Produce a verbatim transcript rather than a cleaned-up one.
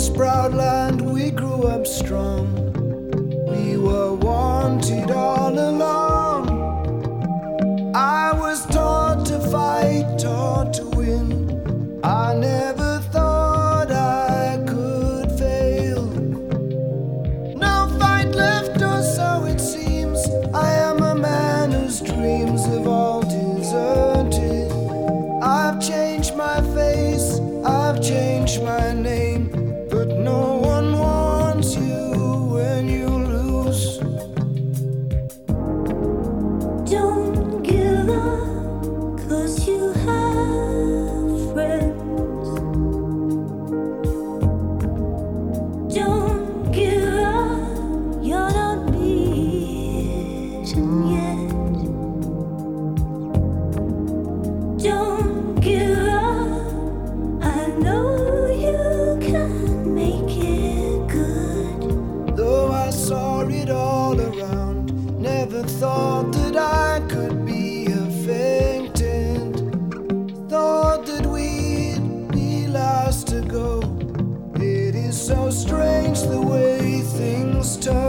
this proud land we grew up strong. We were wanted all along. I was taught to fight, taught to win. I never thought I could fail. No fight left, or so it seems. I am a man whose dreams have all deserted. I've changed my face, I've changed my name, but no one wants you when you lose. Don't give up, 'cause you have friends. Don't give up, you're not beaten yet. Don't give up, I know you can make it good. Though I saw it all around, never thought that I could be a faintant. Thought that we'd be last to go. It is so strange the way things turn.